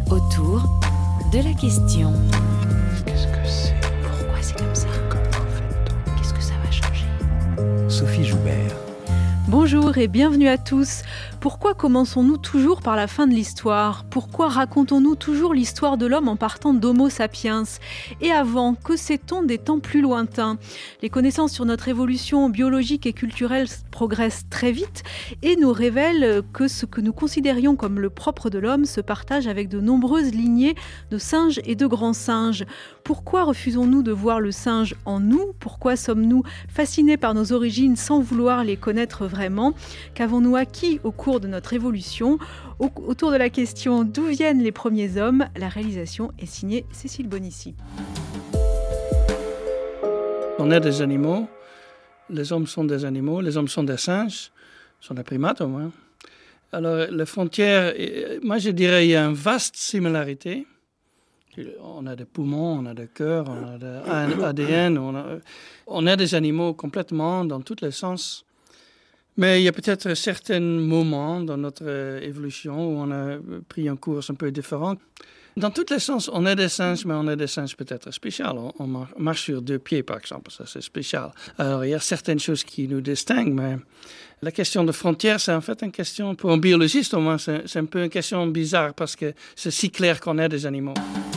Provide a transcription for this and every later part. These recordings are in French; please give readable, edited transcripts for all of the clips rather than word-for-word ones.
Autour de la question. Qu'est-ce que c'est ? Pourquoi c'est comme ça ? Comment fait-on ? Qu'est-ce que ça va changer ? Sophie Joubert. Bonjour et bienvenue à tous. Pourquoi commençons-nous toujours par la fin de l'histoire ? Pourquoi racontons-nous toujours l'histoire de l'homme en partant d'Homo sapiens ? Et avant, que sait-on des temps plus lointains ? Les connaissances sur notre évolution biologique et culturelle progressent très vite et nous révèlent que ce que nous considérions comme le propre de l'homme se partage avec de nombreuses lignées de singes et de grands singes. Pourquoi refusons-nous de voir le singe en nous ? Pourquoi sommes-nous fascinés par nos origines sans vouloir les connaître vraiment ? Qu'avons-nous acquis au cours de notre évolution ? Autour de la question d'où viennent les premiers hommes, la réalisation est signée Cécile Bonissi. On est des animaux, les hommes sont des animaux, les hommes sont des singes, sont des primates au moins. Alors les frontières, moi je dirais il y a une vaste similarité. On a des poumons, on a des cœurs, on a des ADN, on est des animaux complètement dans tous les sens. Mais il y a peut-être certains moments dans notre évolution où on a pris un cours un peu différent. Dans tous les sens, on est des singes, mais on est des singes peut-être spéciaux. On marche sur deux pieds, par exemple, ça c'est spécial. Alors il y a certaines choses qui nous distinguent, mais la question de frontières, c'est en fait une question, pour un biologiste au moins, c'est un peu une question bizarre parce que c'est si clair qu'on est des animaux.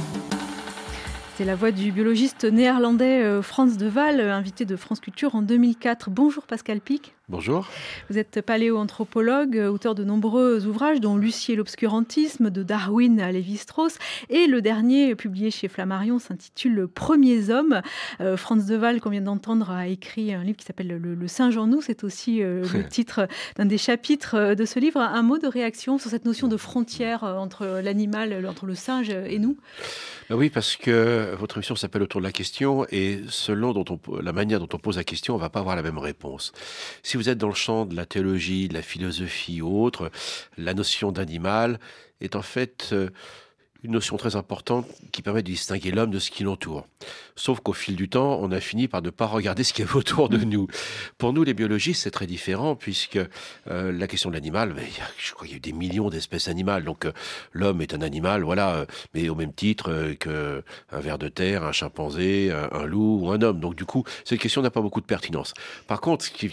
C'est la voix du biologiste néerlandais Frans de Waal, invité de France Culture en 2004. Bonjour Pascal Pic. Bonjour. Vous êtes paléoanthropologue, auteur de nombreux ouvrages, dont Lucie et l'obscurantisme, de Darwin à Lévi-Strauss. Et le dernier, publié chez Flammarion, s'intitule « Premiers hommes ». Frans de Waal, qu'on vient d'entendre, a écrit un livre qui s'appelle Le singe en nous. C'est aussi le titre d'un des chapitres de ce livre. Un mot de réaction sur cette notion de frontière entre l'animal, entre le singe et nous ? Oui, parce que votre émission s'appelle Autour de la question et selon la manière dont on pose la question, on ne va pas avoir la même réponse. Si vous êtes dans le champ de la théologie, de la philosophie ou autre, la notion d'animal est en fait une notion très importante qui permet de distinguer l'homme de ce qui l'entoure. Sauf qu'au fil du temps, on a fini par ne pas regarder ce qu'il y avait autour de nous. Pour nous, les biologistes, c'est très différent puisque la question de l'animal, je crois qu'il y a eu des millions d'espèces animales. Donc l'homme est un animal, voilà, mais au même titre qu'un ver de terre, un chimpanzé, un loup ou un homme. Donc du coup, cette question n'a pas beaucoup de pertinence. Par contre, ce qui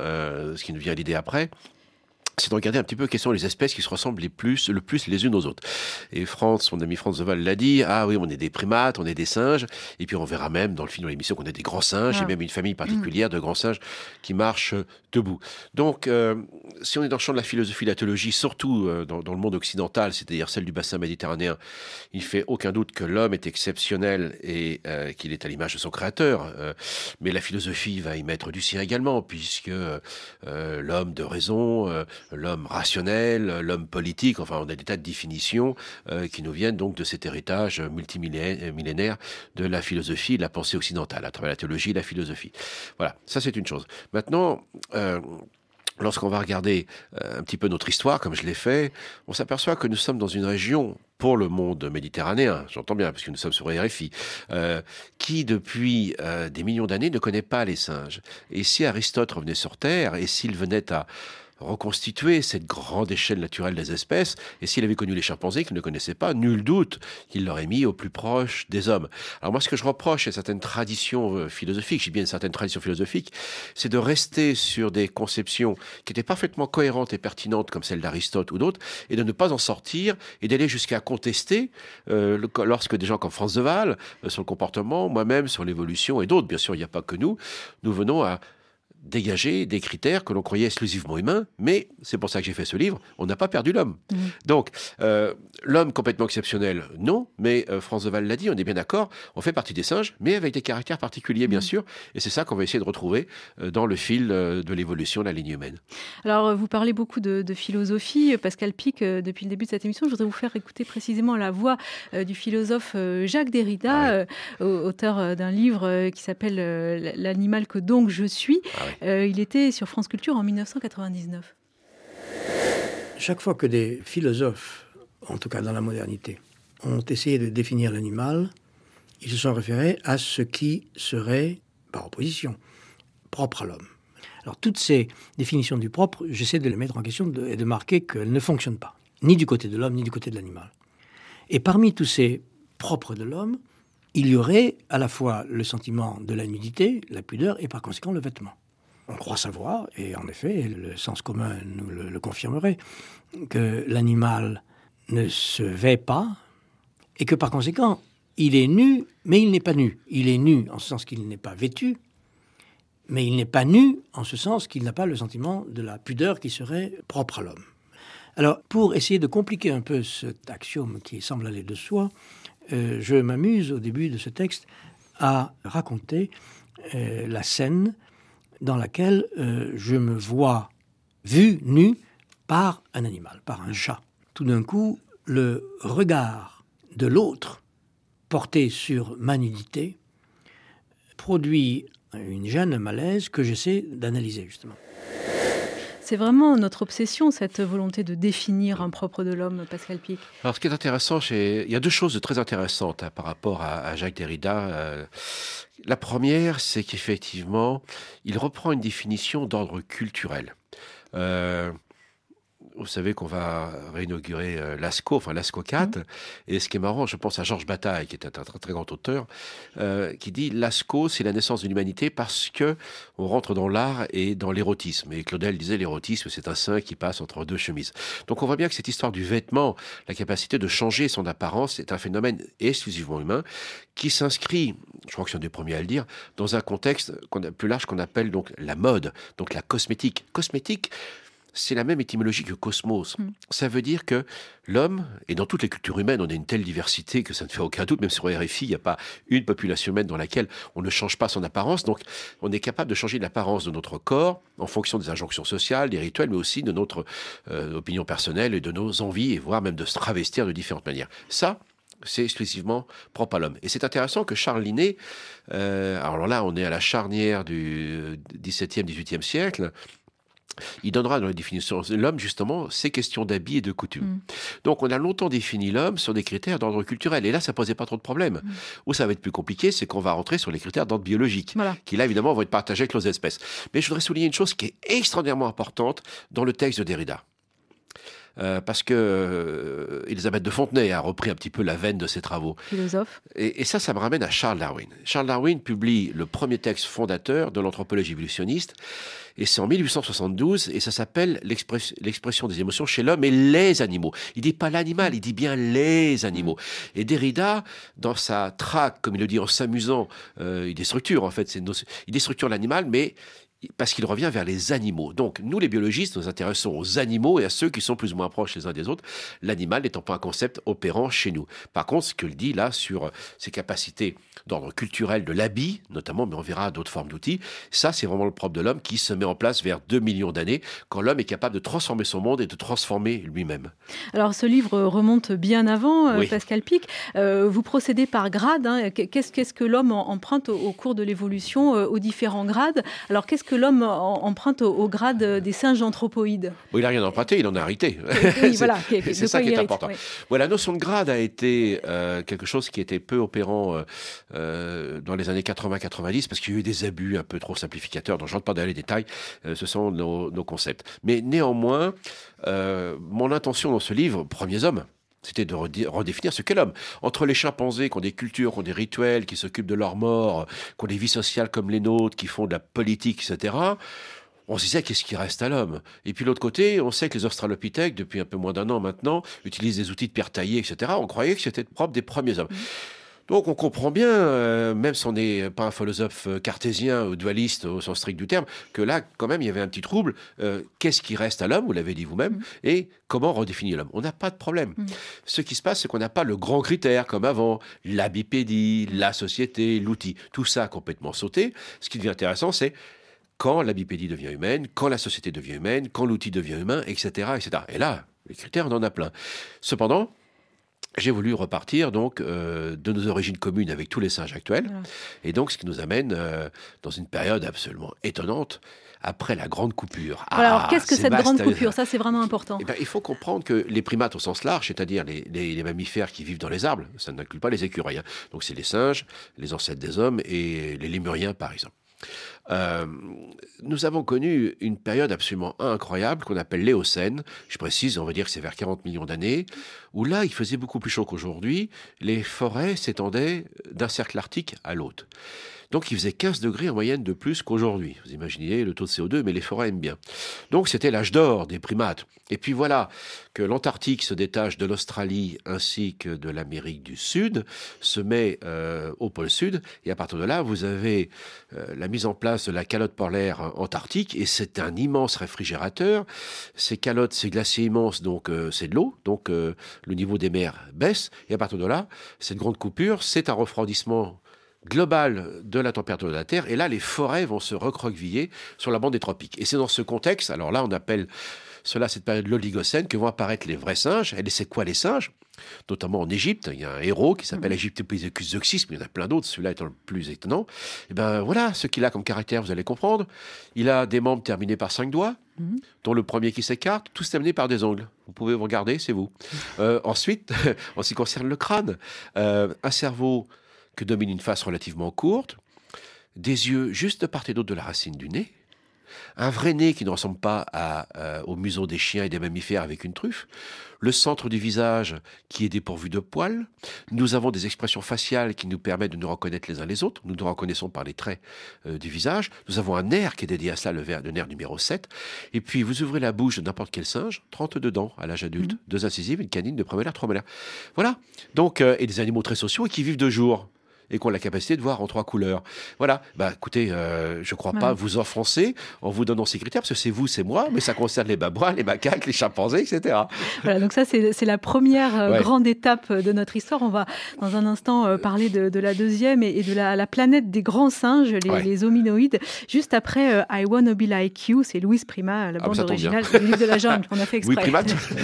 nous vient à l'idée après, c'est de regarder un petit peu quelles sont les espèces qui se ressemblent le plus les unes aux autres. Et mon ami Frans de Waal l'a dit, ah oui, on est des primates, on est des singes, et puis on verra même dans le film, dans l'émission, qu'on est des grands singes, et même une famille particulière de grands singes qui marchent debout. Donc, si on est dans le champ de la philosophie, de la théologie, surtout dans le monde occidental, c'est-à-dire celle du bassin méditerranéen, il ne fait aucun doute que l'homme est exceptionnel et qu'il est à l'image de son créateur. Mais la philosophie va y mettre du sien également, puisque l'homme de raison, l'homme rationnel, l'homme politique, enfin on a des tas de définitions qui nous viennent donc de cet héritage multimillénaire de la philosophie, de la pensée occidentale, à travers la théologie et la philosophie. Voilà, ça c'est une chose. Maintenant, lorsqu'on va regarder un petit peu notre histoire, comme je l'ai fait, on s'aperçoit que nous sommes dans une région, pour le monde méditerranéen, j'entends bien, parce que nous sommes sur RFI, qui depuis des millions d'années ne connaît pas les singes. Et si Aristote revenait sur Terre, et s'il venait à reconstituer cette grande échelle naturelle des espèces, et s'il avait connu les chimpanzés qu'il ne connaissait pas, nul doute qu'il l'aurait mis au plus proche des hommes. Alors moi, ce que je reproche à certaines traditions philosophiques, je dis bien une certaine tradition philosophique, c'est de rester sur des conceptions qui étaient parfaitement cohérentes et pertinentes, comme celle d'Aristote ou d'autres, et de ne pas en sortir, et d'aller jusqu'à contester, lorsque des gens comme Frans de Waal, sur le comportement, moi-même, sur l'évolution, et d'autres, bien sûr, il n'y a pas que nous venons à dégager des critères que l'on croyait exclusivement humains, mais c'est pour ça que j'ai fait ce livre, on n'a pas perdu l'homme. Donc, l'homme complètement exceptionnel, non, mais Frans de Waal l'a dit, on est bien d'accord, on fait partie des singes, mais avec des caractères particuliers, bien sûr, et c'est ça qu'on va essayer de retrouver dans le fil de l'évolution de la ligne humaine. Alors, vous parlez beaucoup de philosophie, Pascal Pic, depuis le début de cette émission. Je voudrais vous faire écouter précisément la voix du philosophe Jacques Derrida, auteur d'un livre qui s'appelle « L'animal que donc je suis ». Il était sur France Culture en 1999. Chaque fois que des philosophes, en tout cas dans la modernité, ont essayé de définir l'animal, ils se sont référés à ce qui serait, par opposition, propre à l'homme. Alors toutes ces définitions du propre, j'essaie de les mettre en question et de marquer qu'elles ne fonctionnent pas, ni du côté de l'homme, ni du côté de l'animal. Et parmi tous ces propres de l'homme, il y aurait à la fois le sentiment de la nudité, la pudeur, et par conséquent le vêtement. On croit savoir, et en effet, le sens commun nous le confirmerait, que l'animal ne se vêt pas, et que par conséquent, il est nu, mais il n'est pas nu. Il est nu en ce sens qu'il n'est pas vêtu, mais il n'est pas nu en ce sens qu'il n'a pas le sentiment de la pudeur qui serait propre à l'homme. Alors, pour essayer de compliquer un peu cet axiome qui semble aller de soi, je m'amuse au début de ce texte à raconter la scène dans laquelle je me vois vu, nu, par un animal, par un chat. Tout d'un coup, le regard de l'autre porté sur ma nudité produit une gêne, un malaise que j'essaie d'analyser justement. C'est vraiment notre obsession, cette volonté de définir un propre de l'homme, Pascal Pic. Alors, ce qui est intéressant, il y a deux choses de très intéressantes par rapport à Jacques Derrida. La première, c'est qu'effectivement, il reprend une définition d'ordre culturel. Vous savez qu'on va réinaugurer l'ASCO, enfin l'ASCO 4. Et ce qui est marrant, je pense à Georges Bataille, qui est un très, très grand auteur, qui dit l'ASCO, c'est la naissance de l'humanité parce que on rentre dans l'art et dans l'érotisme. Et Claudel disait l'érotisme, c'est un sein qui passe entre deux chemises. Donc on voit bien que cette histoire du vêtement, la capacité de changer son apparence, est un phénomène exclusivement humain qui s'inscrit, je crois que c'est un des premiers à le dire, dans un contexte plus large qu'on appelle donc la mode, donc la cosmétique. Cosmétique, c'est la même étymologie que cosmos. Ça veut dire que l'homme, et dans toutes les cultures humaines, on a une telle diversité que ça ne fait aucun doute, même sur RFI, il n'y a pas une population humaine dans laquelle on ne change pas son apparence. Donc, on est capable de changer l'apparence de notre corps en fonction des injonctions sociales, des rituels, mais aussi de notre opinion personnelle et de nos envies, et voire même de se travestir de différentes manières. Ça, c'est exclusivement propre à l'homme. Et c'est intéressant que Charles Linné, alors là, on est à la charnière du XVIIe, XVIIIe siècle, il donnera dans la définition de l'homme, justement, ces questions d'habits et de coutumes. Donc, on a longtemps défini l'homme sur des critères d'ordre culturel. Et là, ça ne posait pas trop de problèmes. Où ça va être plus compliqué, c'est qu'on va rentrer sur les critères d'ordre biologique, qui là, évidemment, vont être partagés avec les espèces. Mais je voudrais souligner une chose qui est extraordinairement importante dans le texte de Derrida. Parce que Elisabeth de Fontenay a repris un petit peu la veine de ses travaux. Philosophe. Et ça me ramène à Charles Darwin. Charles Darwin publie le premier texte fondateur de l'anthropologie évolutionniste, et c'est en 1872, et ça s'appelle l'expression des émotions chez l'homme et les animaux. Il dit pas l'animal, il dit bien les animaux. Et Derrida, dans sa traque, comme il le dit en s'amusant, il déstructure en fait, il déstructure l'animal, mais parce qu'il revient vers les animaux. Donc, nous, les biologistes, nous intéressons aux animaux et à ceux qui sont plus ou moins proches les uns des autres, l'animal n'étant pas un concept opérant chez nous. Par contre, ce qu'il dit là sur ses capacités d'ordre culturel de l'habit, notamment, mais on verra d'autres formes d'outils, ça, c'est vraiment le propre de l'homme qui se met en place vers 2 millions d'années, quand l'homme est capable de transformer son monde et de transformer lui-même. Alors, ce livre remonte bien avant, Pascal Pic. Vous procédez par grade. Qu'est-ce que l'homme emprunte au cours de l'évolution, aux différents grades? Alors, qu'est-ce que l'homme emprunte au grade des singes anthropoïdes? Il n'a rien emprunté, il en a hérité. Oui, voilà. C'est ça qui est important. Oui. Voilà, la notion de grade a été quelque chose qui était peu opérant dans les années 80-90, parce qu'il y a eu des abus un peu trop simplificateurs, dont je ne rentre pas dans les détails, ce sont nos concepts. Mais néanmoins, mon intention dans ce livre, Premiers hommes, c'était de redéfinir ce qu'est l'homme. Entre les chimpanzés qui ont des cultures, qui ont des rituels, qui s'occupent de leur mort, qui ont des vies sociales comme les nôtres, qui font de la politique, etc., on se disait qu'est-ce qui reste à l'homme. Et puis de l'autre côté, on sait que les australopithèques, depuis un peu moins d'1 an maintenant, utilisent des outils de pierre taillée, etc. On croyait que c'était propre des premiers hommes. Donc on comprend bien, même si on n'est pas un philosophe cartésien ou dualiste au sens strict du terme, que là, quand même, il y avait un petit trouble. Qu'est-ce qui reste à l'homme, vous l'avez dit vous-même, et comment redéfinir l'homme? On n'a pas de problème. Ce qui se passe, c'est qu'on n'a pas le grand critère, comme avant, la bipédie, la société, l'outil. Tout ça a complètement sauté. Ce qui devient intéressant, c'est quand la bipédie devient humaine, quand la société devient humaine, quand l'outil devient humain, etc., etc. Et là, les critères, on en a plein. Cependant, j'ai voulu repartir donc de nos origines communes avec tous les singes actuels, et donc ce qui nous amène dans une période absolument étonnante après la grande coupure. Alors qu'est-ce que cette grande coupure? Ça, c'est vraiment important. Il faut comprendre que les primates au sens large, c'est-à-dire les mammifères qui vivent dans les arbres, ça n'inclut pas les écureuils. Donc c'est les singes, les ancêtres des hommes et les lémuriens par exemple. Nous avons connu une période absolument incroyable qu'on appelle l'Éocène. Je précise, on va dire que c'est vers 40 millions d'années, où là, il faisait beaucoup plus chaud qu'aujourd'hui. Les forêts s'étendaient d'un cercle arctique à l'autre. Donc, il faisait 15 degrés en moyenne de plus qu'aujourd'hui. Vous imaginez le taux de CO2, mais les forêts aiment bien. Donc, c'était l'âge d'or des primates. Et puis voilà que l'Antarctique se détache de l'Australie ainsi que de l'Amérique du Sud, se met au pôle Sud. Et à partir de là, vous avez la mise en place de la calotte polaire antarctique. Et c'est un immense réfrigérateur. Ces calottes, ces glaciers immenses, donc c'est de l'eau. Donc, le niveau des mers baisse. Et à partir de là, cette grande coupure, c'est un refroidissement global de la température de la Terre, et là, les forêts vont se recroqueviller sur la bande des tropiques. Et c'est dans ce contexte, alors là, on appelle cela cette période l'Oligocène, que vont apparaître les vrais singes. Et c'est quoi les singes ? Notamment en Égypte, il y a un héros qui s'appelle Aegyptopithecus zeuxis, mais il y en a plein d'autres, celui-là étant le plus étonnant. Et ben voilà, ce qu'il a comme caractère, vous allez comprendre. Il a des membres terminés par 5 doigts, dont le premier qui s'écarte, tous terminés par des ongles. Vous pouvez vous regarder, c'est vous. Ensuite, en ce qui concerne le crâne, un cerveau que domine une face relativement courte, des yeux juste de part et d'autre de la racine du nez, un vrai nez qui ne ressemble pas au museau des chiens et des mammifères avec une truffe, le centre du visage qui est dépourvu de poils. Nous avons des expressions faciales qui nous permettent de nous reconnaître les uns les autres. Nous nous reconnaissons par les traits du visage. Nous avons un nerf qui est dédié à cela, le nerf numéro 7. Et puis, vous ouvrez la bouche de n'importe quel singe, 32 dents à l'âge adulte, 2 incisives, une canine, 2 prémolaires, 3 molaires. Voilà. Donc, et des animaux très sociaux et qui vivent de jour, et qui ont la capacité de voir en 3 couleurs. Voilà. Bah, écoutez, je crois pas vous offenser en vous donnant ces critères, parce que c'est vous, c'est moi, mais ça concerne les babouins, les macaques, les chimpanzés, etc. Voilà, donc ça, c'est la première grande étape de notre histoire. On va, dans un instant, parler de la deuxième et de la planète des grands singes, les hominoïdes. Juste après, I Wanna Be Like You, c'est Louis Prima, la bande originale du livre de la jungle, qu'on a fait exprès. Louis Prima.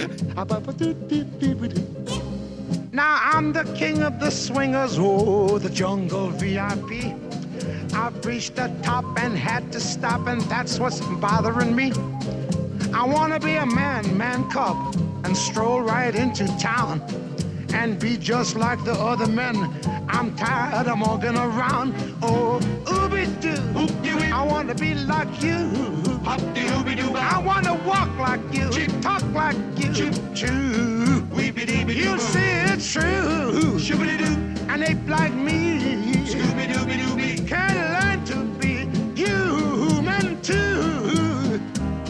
Now I'm the king of the swingers, oh, the jungle VIP. I've reached the top and had to stop, and that's what's bothering me. I wanna be a man cub, and stroll right into town, and be just like the other men. I'm tired of walking around. Oh, ooby-doo, I wanna be like you. I wanna walk like you, talk like you, choo. You see it's true, and ape like me can learn to be human too.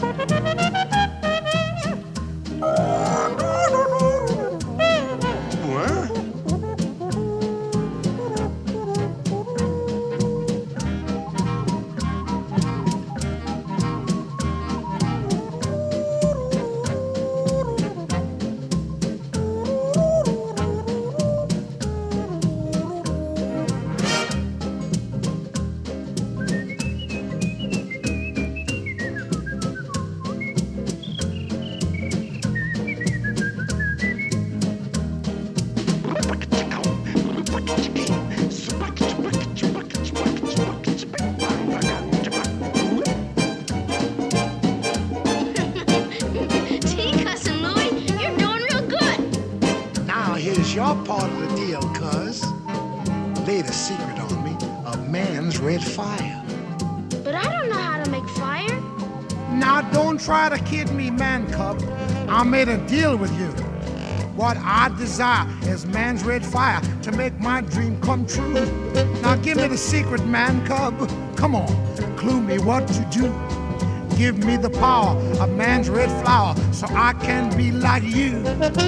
Your part of the deal, cuz. Laid a secret on me, a man's red fire. But I don't know how to make fire. Now don't try to kid me, man cub. I made a deal with you. What I desire is man's red fire to make my dream come true. Now give me the secret, man cub. Come on, clue me what to do. Give me the power of man's red flower so I can be like you.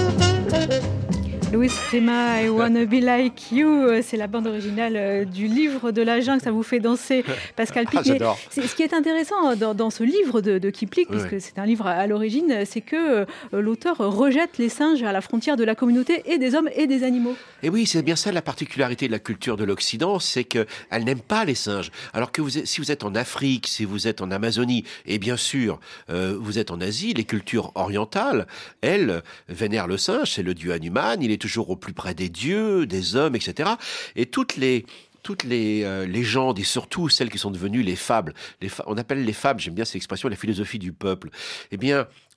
Louis Prima, I Wanna Be Like You, c'est la bande originale du livre de la jungle, ça vous fait danser, Pascal Pic. J'adore. Ce qui est intéressant dans ce livre de Kipling, puisque c'est un livre à l'origine, c'est que l'auteur rejette les singes à la frontière de la communauté et des hommes et des animaux. Et oui, c'est bien ça la particularité de la culture de l'Occident, c'est qu'elle n'aime pas les singes. Alors que si vous êtes en Afrique, si vous êtes en Amazonie, et bien sûr, vous êtes en Asie, les cultures orientales, elles, vénèrent le singe, c'est le dieu Hanuman, il est toujours au plus près des dieux, des hommes, etc. Et toutes les légendes, et surtout celles qui sont devenues les fables, on appelle les fables, j'aime bien cette expression, la philosophie du peuple, eh bien,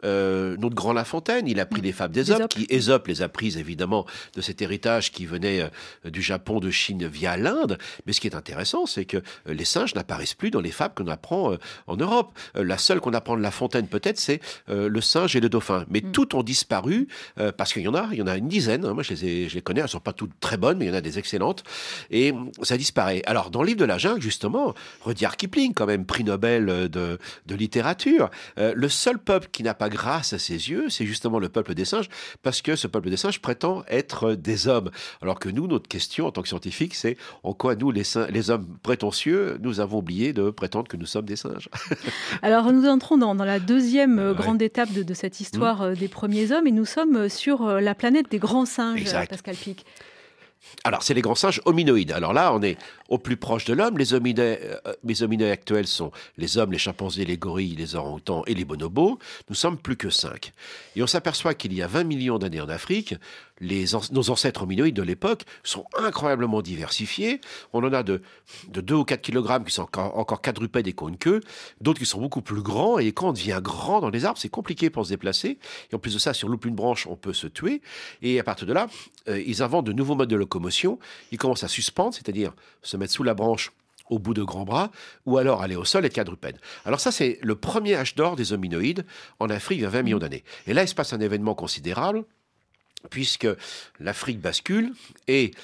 notre grand La Fontaine, il a pris les fables d'Ésope, qui Ésope les a prises évidemment de cet héritage qui venait du Japon, de Chine via l'Inde. Mais ce qui est intéressant, c'est que les singes n'apparaissent plus dans les fables qu'on apprend en Europe. La seule qu'on apprend de La Fontaine peut-être, c'est le singe et le dauphin. Mais toutes ont disparu parce qu'il y en a une dizaine. Moi, je les connais. Elles sont pas toutes très bonnes, mais il y en a des excellentes. Et ça disparaît. Alors, dans le livre de la jungle, justement, Rudyard Kipling, quand même prix Nobel de littérature, le seul peuple qui n'a pas grâce à ses yeux, c'est justement le peuple des singes, parce que ce peuple des singes prétend être des hommes. Alors que nous, notre question en tant que scientifiques, c'est en quoi nous, les hommes prétentieux, nous avons oublié de prétendre que nous sommes des singes. Alors nous entrons dans la deuxième grande étape de cette histoire des premiers hommes, et nous sommes sur la planète des grands singes, exact. Pascal Pic. Alors, c'est les grands singes hominoïdes. Alors là, on est au plus proche de l'homme. Les hominoïdes actuels sont les hommes, les chimpanzés, les gorilles, les orang-outans et les bonobos. Nous sommes plus que 5. Et on s'aperçoit qu'il y a 20 millions d'années en Afrique, nos ancêtres hominoïdes de l'époque sont incroyablement diversifiés. On en a de 2 ou 4 kg qui sont encore quadrupèdes et qui ont une queue, d'autres qui sont beaucoup plus grands. Et quand on devient grand dans les arbres, c'est compliqué pour se déplacer. Et en plus de ça, si on loupe une branche, on peut se tuer. Et à partir de là, ils inventent de nouveaux modes de locomotion. Ils commencent à suspendre, c'est-à-dire se mettre sous la branche au bout de grands bras, ou alors aller au sol et être quadrupède. Alors ça, c'est le premier âge d'or des hominoïdes en Afrique il y a 20 millions d'années. Et là, il se passe un événement considérable, puisque l'Afrique bascule et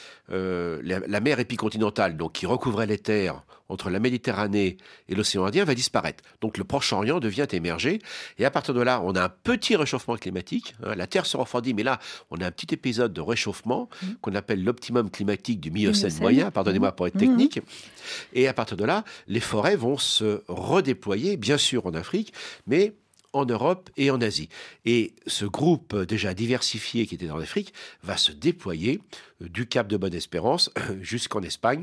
la mer épicontinentale, donc qui recouvrait les terres entre la Méditerranée et l'océan Indien, va disparaître. Donc le Proche-Orient devient émergé, et à partir de là, on a un petit réchauffement climatique. La Terre se refroidit, mais là, on a un petit épisode de réchauffement qu'on appelle l'optimum climatique du Miocène moyen, pardonnez-moi pour être technique. Et à partir de là, les forêts vont se redéployer, bien sûr en Afrique, mais en Europe et en Asie. Et ce groupe déjà diversifié qui était en Afrique va se déployer du Cap de Bonne-Espérance jusqu'en Espagne,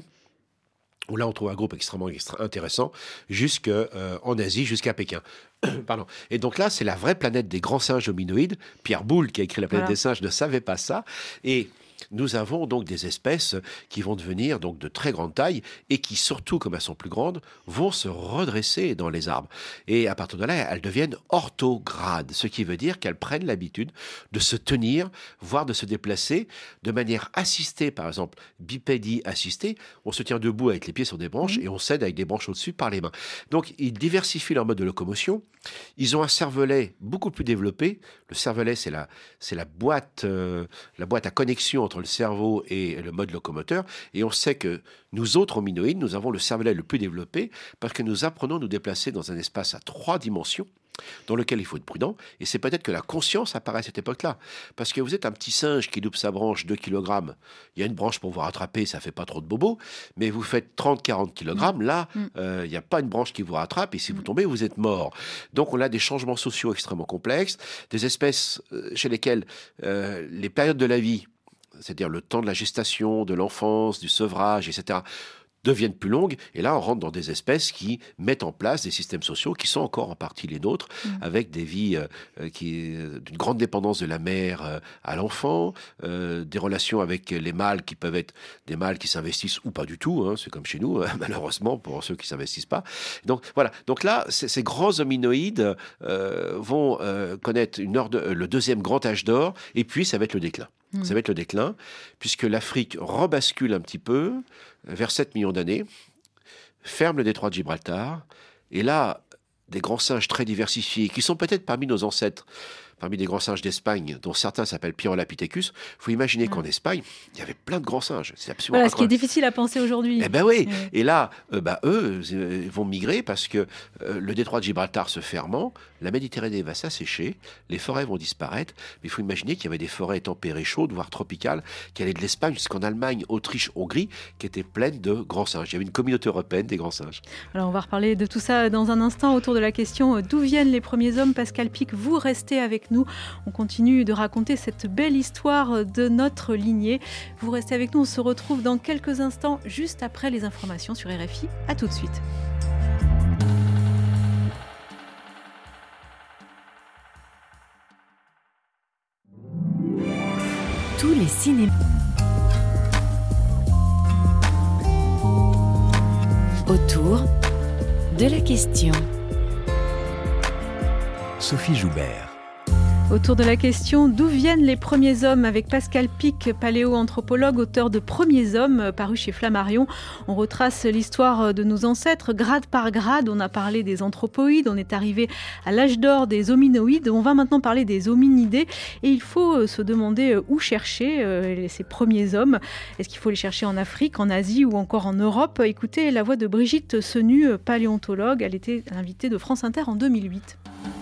où là on trouve un groupe extrêmement intéressant, jusqu'en Asie, jusqu'à Pékin. Pardon. Et donc là, c'est la vraie planète des grands singes hominoïdes. Pierre Boulle, qui a écrit La planète des singes, ne savait pas ça. Et nous avons donc des espèces qui vont devenir donc de très grande taille et qui, surtout comme elles sont plus grandes, vont se redresser dans les arbres. Et à partir de là, elles deviennent orthogrades, ce qui veut dire qu'elles prennent l'habitude de se tenir, voire de se déplacer de manière assistée, par exemple, bipédie assistée. On se tient debout avec les pieds sur des branches et on s'aide avec des branches au-dessus par les mains. Donc, ils diversifient leur mode de locomotion. Ils ont un cervelet beaucoup plus développé. Le cervelet, c'est la boîte à connexion entre le cerveau et le mode locomoteur. Et on sait que nous autres hominoïdes, nous avons le cervelet le plus développé parce que nous apprenons à nous déplacer dans un espace à 3 dimensions dans lequel il faut être prudent. Et c'est peut-être que la conscience apparaît à cette époque-là. Parce que vous êtes un petit singe qui loupe sa branche 2 kg. Il y a une branche pour vous rattraper, ça fait pas trop de bobos. Mais vous faites 30-40 kg. Là, il n'y a pas une branche qui vous rattrape. Et si vous tombez, vous êtes mort. Donc, on a des changements sociaux extrêmement complexes. Des espèces chez lesquelles les périodes de la vie, c'est-à-dire le temps de la gestation, de l'enfance, du sevrage, etc., deviennent plus longues. Et là, on rentre dans des espèces qui mettent en place des systèmes sociaux qui sont encore en partie les nôtres, avec des vies d'une grande dépendance de la mère à l'enfant, des relations avec les mâles qui peuvent être des mâles qui s'investissent ou pas du tout. C'est comme chez nous, malheureusement, pour ceux qui ne s'investissent pas. Donc voilà. Donc là, ces grands hominoïdes vont connaître le deuxième grand âge d'or, et puis ça va être le déclin. Ça va être le déclin, puisque l'Afrique rebascule un petit peu vers 7 millions d'années, ferme le détroit de Gibraltar, et là, des grands singes très diversifiés, qui sont peut-être parmi nos ancêtres, parmi des grands singes d'Espagne, dont certains s'appellent Pyrrholapithecus. Il faut imaginer qu'en Espagne, il y avait plein de grands singes. C'est absolument voilà, ce qui est difficile à penser aujourd'hui. Eh ben oui. Et là, eux vont migrer parce que le détroit de Gibraltar se fermant, la Méditerranée va s'assécher, les forêts vont disparaître. Mais il faut imaginer qu'il y avait des forêts tempérées chaudes, voire tropicales, qui allaient de l'Espagne jusqu'en Allemagne, Autriche, Hongrie, qui étaient pleines de grands singes. Il y avait une communauté européenne des grands singes. Alors, on va reparler de tout ça dans un instant autour de la question d'où viennent les premiers hommes. Pascal Pic, vous restez avec nous. On continue de raconter cette belle histoire de notre lignée. Vous restez avec nous, on se retrouve dans quelques instants, juste après les informations sur RFI. À tout de suite. Tous les cinémas. Autour de la question. Sophie Joubert. Autour de la question d'où viennent les premiers hommes avec Pascal Pic, paléoanthropologue, auteur de Premiers hommes, paru chez Flammarion. On retrace l'histoire de nos ancêtres grade par grade. On a parlé des anthropoïdes, on est arrivé à l'âge d'or des hominoïdes. On va maintenant parler des hominidés et il faut se demander où chercher ces premiers hommes. Est-ce qu'il faut les chercher en Afrique, en Asie ou encore en Europe ? Écoutez la voix de Brigitte Senu, paléontologue. Elle était l'invitée de France Inter en 2008.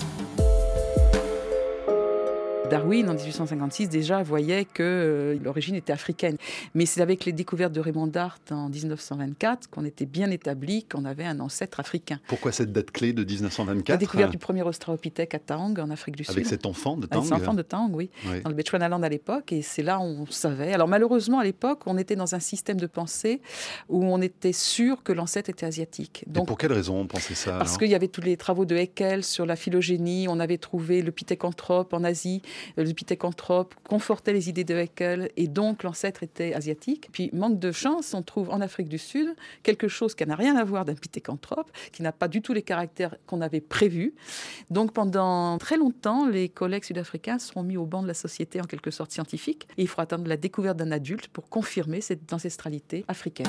Darwin, en 1856, déjà voyait que l'origine était africaine. Mais c'est avec les découvertes de Raymond Dart en 1924 qu'on était bien établi qu'on avait un ancêtre africain. Pourquoi cette date clé de 1924 ? La découverte du premier Australopithèque à Taong, en Afrique du Sud. Avec cet enfant de Taong ? Avec cet enfant de Taong, oui. Dans le Bechuanaland à l'époque. Et c'est là où on savait. Alors malheureusement, à l'époque, on était dans un système de pensée où on était sûr que l'ancêtre était asiatique. Donc, et pour quelle raison on pensait ça ? Parce qu'il y avait tous les travaux de Haeckel sur la phylogénie. On avait trouvé le Pithecanthrope en Asie. Le Pithecanthrope confortait les idées de Haeckel et donc l'ancêtre était asiatique. Puis, manque de chance, on trouve en Afrique du Sud quelque chose qui n'a rien à voir d'un Pithecanthrope, qui n'a pas du tout les caractères qu'on avait prévus. Donc, pendant très longtemps, les collègues sud-africains seront mis au banc de la société, en quelque sorte scientifique. Et il faut attendre la découverte d'un adulte pour confirmer cette ancestralité africaine.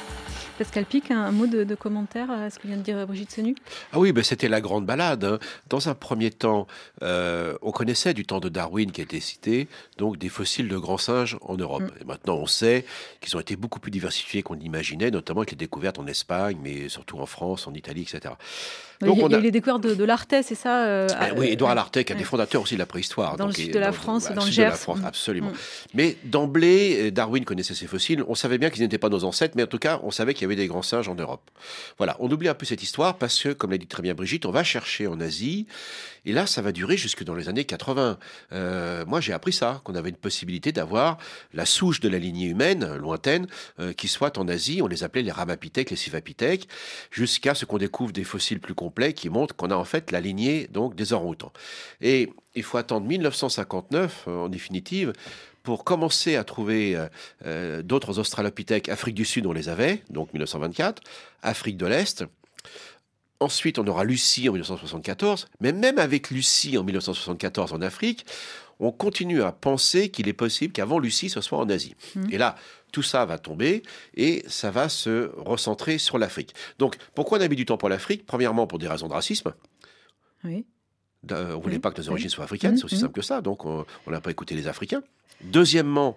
Pascal Pic, un mot de commentaire à ce que vient de dire Brigitte Senu ? Ah oui, c'était la grande balade. Hein. Dans un premier temps, on connaissait du temps de Darwin qui a été cité, donc des fossiles de grands singes en Europe. Et maintenant, on sait qu'ils ont été beaucoup plus diversifiés qu'on imaginait, notamment avec les découvertes en Espagne, mais surtout en France, en Italie, etc. Donc il y a eu les découvertes de l'Arthès, c'est ça oui, Édouard Lartet, qui est un des fondateurs aussi de la préhistoire. Dans le sud de la France, dans le Gers. Absolument. Mais d'emblée, Darwin connaissait ces fossiles. On savait bien qu'ils n'étaient pas nos ancêtres, mais en tout cas, on savait qu'il y avait des grands singes en Europe. Voilà, on oublie un peu cette histoire parce que, comme l'a dit très bien Brigitte, on va chercher en Asie. Et là, ça va durer jusque dans les années 80. Moi, j'ai appris ça, qu'on avait une possibilité d'avoir la souche de la lignée humaine, lointaine, qui soit en Asie. On les appelait les ramapithèques, les sivapithèques, jusqu'à ce qu'on découvre des fossiles plus complets qui montrent qu'on a en fait la lignée donc, des orang-outans. Et il faut attendre 1959, en définitive, pour commencer à trouver d'autres australopithèques. Afrique du Sud, on les avait, donc 1924, Afrique de l'Est. Ensuite, on aura Lucie en 1974, mais même avec Lucie en 1974 en Afrique, on continue à penser qu'il est possible qu'avant Lucie, ce soit en Asie. Et là, tout ça va tomber et ça va se recentrer sur l'Afrique. Donc, pourquoi on a mis du temps pour l'Afrique ? Premièrement, pour des raisons de racisme. Oui. On ne voulait pas que nos origines soient africaines, c'est aussi simple que ça. Donc, on n'a pas écouté les Africains. Deuxièmement,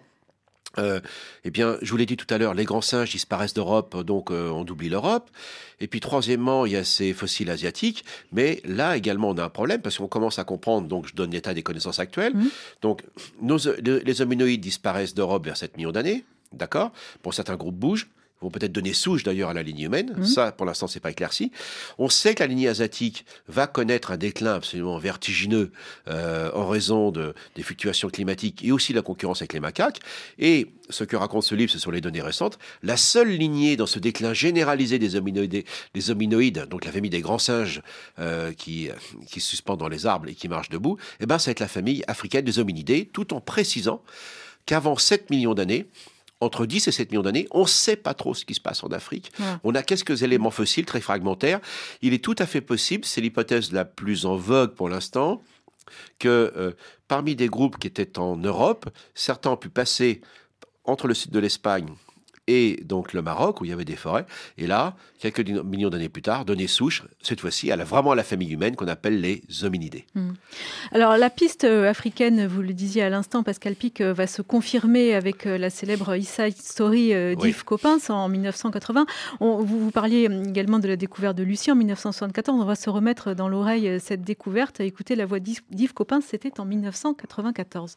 eh bien, je vous l'ai dit tout à l'heure, les grands singes disparaissent d'Europe, donc on oublie l'Europe. Et puis troisièmement, il y a ces fossiles asiatiques, mais là également on a un problème parce qu'on commence à comprendre, donc je donne l'état des connaissances actuelles. Donc les hominoïdes disparaissent d'Europe vers 7 millions d'années, d'accord ? Bon, certains groupes bougent. Vont peut-être donner souche d'ailleurs à la lignée humaine. Ça, pour l'instant, c'est pas éclairci. On sait que la lignée asiatique va connaître un déclin absolument vertigineux en raison des fluctuations climatiques et aussi de la concurrence avec les macaques. Et ce que raconte ce livre, ce sont les données récentes. La seule lignée dans ce déclin généralisé des hominoïdes, donc la famille des grands singes qui se suspendent dans les arbres et qui marchent debout, eh ben, ça va être la famille africaine des hominidés, tout en précisant qu'avant 7 millions d'années, entre 10 et 7 millions d'années, on ne sait pas trop ce qui se passe en Afrique. On a quelques éléments fossiles très fragmentaires. Il est tout à fait possible, c'est l'hypothèse la plus en vogue pour l'instant, que parmi des groupes qui étaient en Europe, certains ont pu passer entre le sud de l'Espagne et donc le Maroc, où il y avait des forêts, et là, quelques millions d'années plus tard, donner souche, cette fois-ci, vraiment à la famille humaine qu'on appelle les hominidés. Alors, la piste africaine, vous le disiez à l'instant, Pascal Pic, va se confirmer avec la célèbre East Side Story d'Yves Coppens en 1980. Vous parliez également de la découverte de Lucie en 1974. On va se remettre dans l'oreille cette découverte. Écoutez, la voix d'Yves Coppens, c'était en 1994.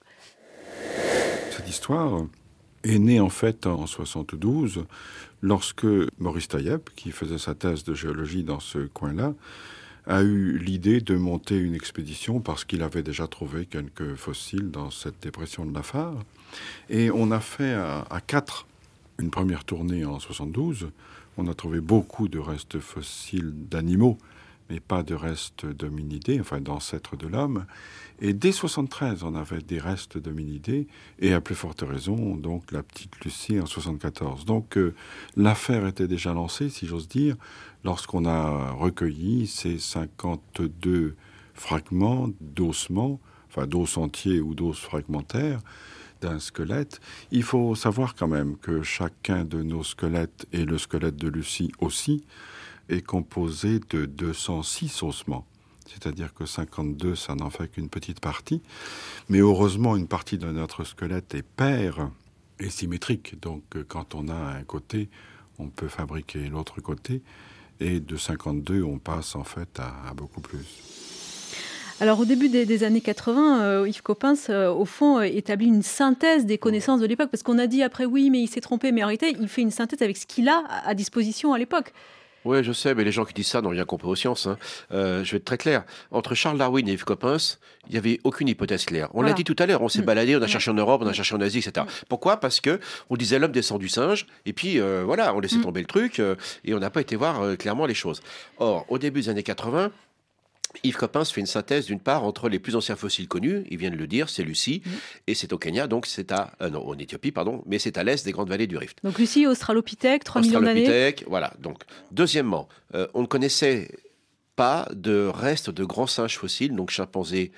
Cette histoire est né en fait en 72, lorsque Maurice Tayeb, qui faisait sa thèse de géologie dans ce coin-là, a eu l'idée de monter une expédition parce qu'il avait déjà trouvé quelques fossiles dans cette dépression de Lafare. Et on a fait à 4 une première tournée en 72. On a trouvé beaucoup de restes fossiles d'animaux, mais pas de restes d'hominidés, enfin d'ancêtres de l'homme. Et dès 73, on avait des restes d'hominidés, et à plus forte raison, donc la petite Lucie en 74. Donc l'affaire était déjà lancée, si j'ose dire, lorsqu'on a recueilli ces 52 fragments d'ossements, enfin d'os entiers ou d'os fragmentaires d'un squelette. Il faut savoir quand même que chacun de nos squelettes, et le squelette de Lucie aussi, est composé de 206 ossements. C'est-à-dire que 52, ça n'en fait qu'une petite partie. Mais heureusement, une partie de notre squelette est paire et symétrique. Donc quand on a un côté, on peut fabriquer l'autre côté. Et de 52, on passe en fait à beaucoup plus. Alors au début des années 80, Yves Coppens, au fond, établit une synthèse des connaissances de l'époque, parce qu'on a dit après oui, mais il s'est trompé, mais en réalité, il fait une synthèse avec ce qu'il a à disposition à l'époque. Oui, je sais, mais les gens qui disent ça n'ont rien compris aux sciences. Hein. Je vais être très clair. Entre Charles Darwin et Yves Coppens, il n'y avait aucune hypothèse claire. On l'a dit tout à l'heure, on s'est baladé, on a cherché en Europe, on a cherché en Asie, etc. Pourquoi ? Parce que on disait l'homme descend du singe, et puis voilà, on laissait tomber le truc, et on n'a pas été voir clairement les choses. Or, au début des années 80, Yves Coppens fait une synthèse d'une part entre les plus anciens fossiles connus, il vient de le dire, c'est Lucie, et c'est au Kenya, donc c'est en Éthiopie, pardon, mais c'est à l'est des grandes vallées du Rift. Donc Lucie, Australopithèque, 3 millions d'années. Australopithèque, voilà. Donc, deuxièmement, on ne connaissait pas de restes de grands singes fossiles, donc chimpanzés,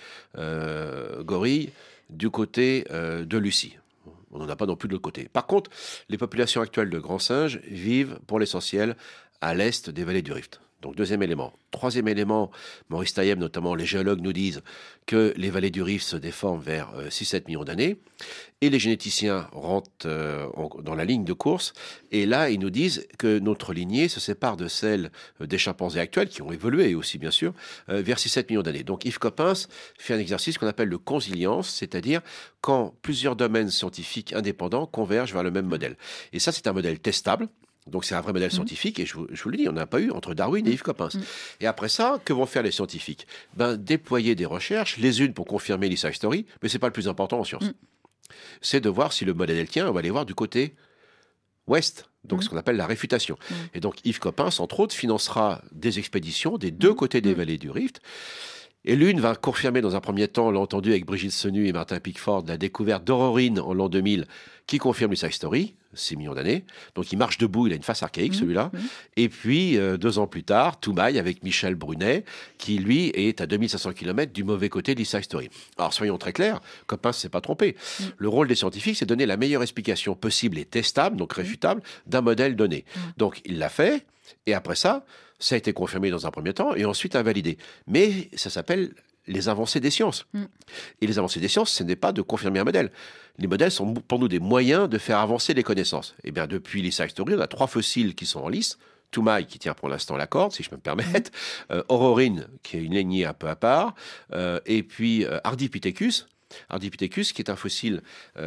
gorilles, du côté de Lucie. On n'en a pas non plus de l'autre côté. Par contre, les populations actuelles de grands singes vivent, pour l'essentiel, à l'est des vallées du Rift. Donc, deuxième élément. Troisième élément, Maurice Taïeb, notamment les géologues, nous disent que les vallées du Rift se déforment vers 6-7 millions d'années. Et les généticiens rentrent dans la ligne de course. Et là, ils nous disent que notre lignée se sépare de celle des chimpanzés actuels, qui ont évolué aussi, bien sûr, vers 6-7 millions d'années. Donc, Yves Coppens fait un exercice qu'on appelle le consilience, c'est-à-dire quand plusieurs domaines scientifiques indépendants convergent vers le même modèle. Et ça, c'est un modèle testable. Donc c'est un vrai modèle scientifique, et je vous le dis, on n'a pas eu entre Darwin et Yves Coppens. Et après ça, que vont faire les scientifiques ? Déployer des recherches, les unes pour confirmer l'East Side Story, mais c'est pas le plus important en sciences. C'est de voir si le modèle tient, on va aller voir du côté ouest, donc ce qu'on appelle la réfutation. Et donc Yves Coppens, entre autres, financera des expéditions des deux côtés des vallées du Rift. Et l'une va confirmer dans un premier temps, on l'a entendu avec Brigitte Senu et Martin Pickford, la découverte d'Aurorine en l'an 2000, qui confirme l'East Side Story, 6 millions d'années. Donc il marche debout, il a une face archaïque celui-là. Et puis 2 ans plus tard, Toumaï avec Michel Brunet, qui lui est à 2500 km du mauvais côté de l'East Side Story. Alors soyons très clairs, Coppens ne s'est pas trompé. Le rôle des scientifiques, c'est de donner la meilleure explication possible et testable, donc réfutable, d'un modèle donné. Donc il l'a fait, et après ça a été confirmé dans un premier temps, et ensuite invalidé. Mais ça s'appelle les avancées des sciences. Et les avancées des sciences, ce n'est pas de confirmer un modèle. Les modèles sont pour nous des moyens de faire avancer les connaissances. Et bien, depuis l'East Side Story, on a 3 fossiles qui sont en lice. Toumaï, qui tient pour l'instant la corde, si je peux me permettre. Aurorine, qui est une lignée un peu à part. Et puis Ardipithecus. Ardipithecus, qui est un fossile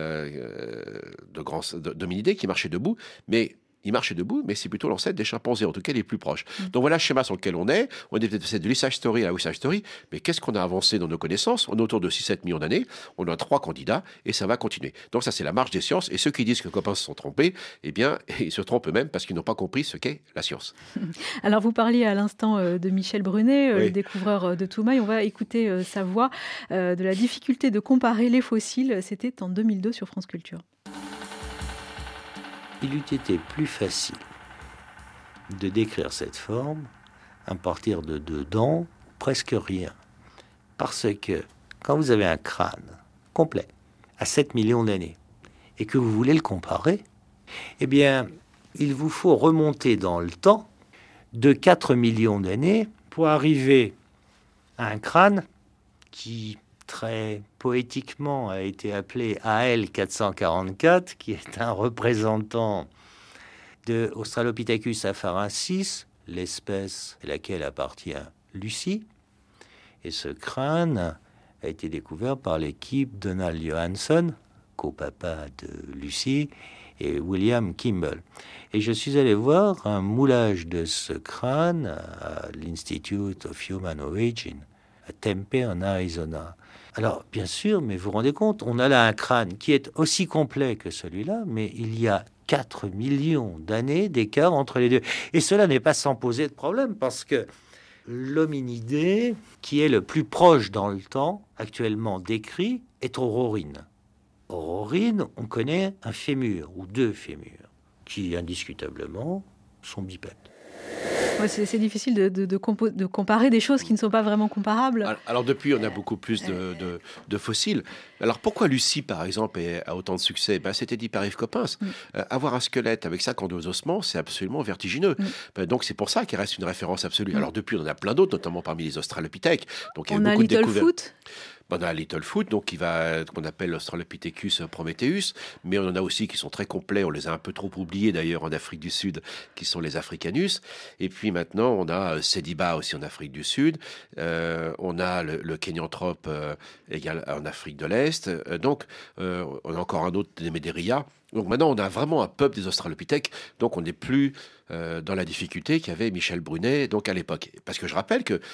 d'hominidés qui marchait debout, mais il marchait debout, mais c'est plutôt l'ancêtre des chimpanzés, en tout cas les plus proches. Donc voilà le schéma sur lequel on est. On est peut-être de l'East Side Story à la West Side Story, mais qu'est-ce qu'on a avancé dans nos connaissances ? On est autour de 6-7 millions d'années, on a 3 candidats, et ça va continuer. Donc ça, c'est la marche des sciences, et ceux qui disent que Coppens se sont trompés, eh bien, ils se trompent eux-mêmes parce qu'ils n'ont pas compris ce qu'est la science. Alors, vous parliez à l'instant de Michel Brunet, le découvreur de Toumaï. On va écouter sa voix de la difficulté de comparer les fossiles. C'était en 2002 sur France Culture. Il eût été plus facile de décrire cette forme à partir de 2 dents, presque rien. Parce que quand vous avez un crâne complet à 7 millions d'années et que vous voulez le comparer, eh bien, il vous faut remonter dans le temps de 4 millions d'années pour arriver à un crâne qui, très poétiquement, a été appelé AL 444, qui est un représentant de Australopithecus afarensis, l'espèce à laquelle appartient Lucie. Et ce crâne a été découvert par l'équipe Donald Johansson, copapa de Lucie, et William Kimball. Et je suis allé voir un moulage de ce crâne à l'Institute of Human Origin, à Tempe, en Arizona. Alors, bien sûr, mais vous vous rendez compte, on a là un crâne qui est aussi complet que celui-là, mais il y a 4 millions d'années d'écart entre les deux. Et cela n'est pas sans poser de problème, parce que l'hominidé qui est le plus proche dans le temps, actuellement décrit, est Aurorine. Aurorine, on connaît un fémur, ou 2 fémurs, qui indiscutablement sont bipèdes. Ouais, c'est difficile de comparer des choses qui ne sont pas vraiment comparables. Alors depuis, on a beaucoup plus de fossiles. Alors pourquoi Lucie, par exemple, a autant de succès? C'était dit par Yves Coppens. Avoir un squelette avec 52 ossements, c'est absolument vertigineux. Donc c'est pour ça qu'il reste une référence absolue. Alors depuis, on en a plein d'autres, notamment parmi les Australopithèques. Donc il y a beaucoup de découvertes. On a Littlefoot, donc qu'on appelle l'Australopithecus prometheus, mais on en a aussi qui sont très complets, on les a un peu trop oubliés d'ailleurs en Afrique du Sud, qui sont les Africanus. Et puis maintenant, on a Sediba aussi en Afrique du Sud, on a le Kenyanthrope égal en Afrique de l'Est, donc on a encore un autre, des Médéria. Donc maintenant, on a vraiment un peuple des Australopithèques, donc on n'est plus dans la difficulté qu'avait Michel Brunet donc à l'époque. Parce que je rappelle que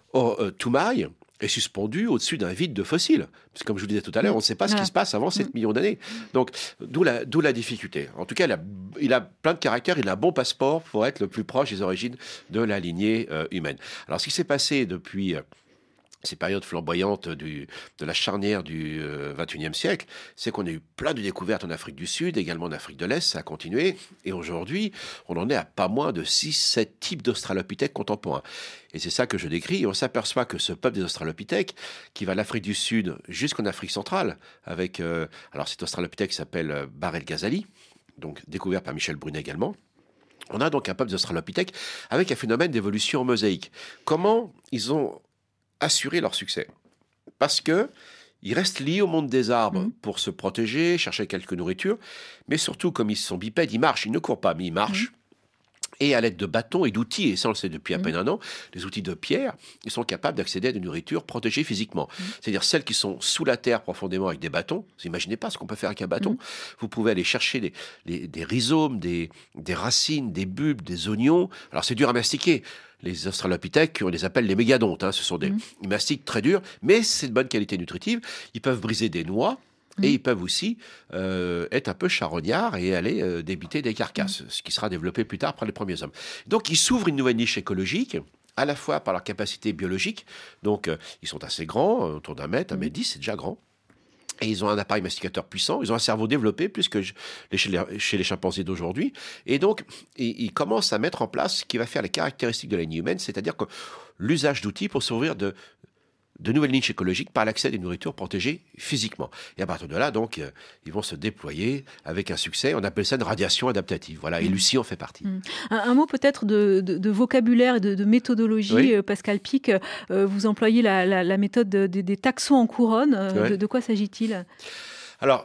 Toumaï est suspendu au-dessus d'un vide de fossiles. Parce que comme je vous disais tout à l'heure, on ne sait pas ce qui se passe avant 7 millions d'années. Donc, d'où la difficulté. En tout cas, il a plein de caractères, il a un bon passeport pour être le plus proche des origines de la lignée humaine. Alors, ce qui s'est passé depuis ces périodes flamboyantes de la charnière du XXIe siècle, c'est qu'on a eu plein de découvertes en Afrique du Sud, également en Afrique de l'Est, ça a continué. Et aujourd'hui, on en est à pas moins de 6-7 types d'Australopithèques contemporains. Et c'est ça que je décris. Et on s'aperçoit que ce peuple des Australopithèques, qui va d'Afrique du Sud jusqu'en Afrique centrale, avec alors cet Australopithèque qui s'appelle Barel Ghazali, donc découvert par Michel Brunet également. On a donc un peuple d'Australopithèques avec un phénomène d'évolution en mosaïque. Comment ils ont assurer leur succès? Parce que ils restent liés au monde des arbres pour se protéger, chercher quelques nourritures, mais surtout, comme ils sont bipèdes, ils marchent, ils ne courent pas, mais ils marchent. Et à l'aide de bâtons et d'outils, et ça on le sait depuis à peine un an, les outils de pierre, ils sont capables d'accéder à des nourritures protégées physiquement. C'est-à-dire celles qui sont sous la terre profondément avec des bâtons. Vous imaginez pas ce qu'on peut faire avec un bâton. Vous pouvez aller chercher des rhizomes, des racines, des bulbes, des oignons. Alors c'est dur à mastiquer. Les Australopithèques, on les appelle les mégadontes. Ce sont des mastiques très durs, mais c'est de bonne qualité nutritive. Ils peuvent briser des noix. Et ils peuvent aussi être un peu charognards et aller débiter des carcasses, ce qui sera développé plus tard par les premiers hommes. Donc ils s'ouvrent une nouvelle niche écologique, à la fois par leur capacité biologique, donc ils sont assez grands, autour d'1 mètre, 1,10 m, c'est déjà grand. Et ils ont un appareil masticateur puissant, ils ont un cerveau développé plus que chez les chimpanzés d'aujourd'hui. Et donc, ils commencent à mettre en place ce qui va faire les caractéristiques de la lignée humaine, c'est-à-dire que l'usage d'outils pour s'ouvrir de nouvelles niches écologiques par l'accès à des nourritures protégées physiquement. Et à partir de là, donc, ils vont se déployer avec un succès. On appelle ça une radiation adaptative. Voilà, et Lucie en fait partie. Un mot peut-être de vocabulaire et de méthodologie. Oui. Pascal Pic, vous employez la méthode des taxons en couronne. Oui. De quoi s'agit-il ? Alors,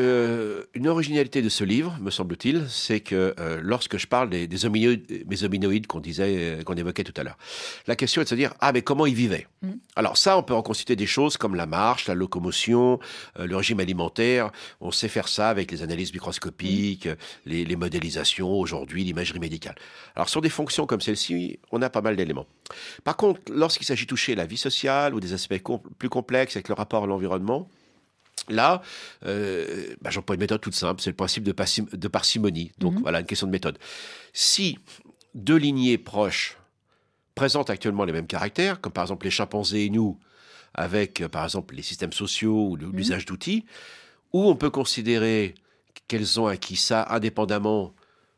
une originalité de ce livre, me semble-t-il, c'est que lorsque je parle des hominoïdes qu'on évoquait tout à l'heure, la question est de se dire, mais comment ils vivaient ? Alors ça, on peut en constituer des choses comme la marche, la locomotion, le régime alimentaire. On sait faire ça avec les analyses microscopiques, les modélisations, aujourd'hui, l'imagerie médicale. Alors sur des fonctions comme celle-ci, on a pas mal d'éléments. Par contre, lorsqu'il s'agit de toucher la vie sociale ou des aspects plus complexes avec le rapport à l'environnement, là, j'emploie une méthode toute simple, c'est le principe de parcimonie. Donc voilà, une question de méthode. Si 2 lignées proches présentent actuellement les mêmes caractères, comme par exemple les chimpanzés et nous, avec par exemple les systèmes sociaux ou l'usage d'outils, ou on peut considérer qu'elles ont acquis ça indépendamment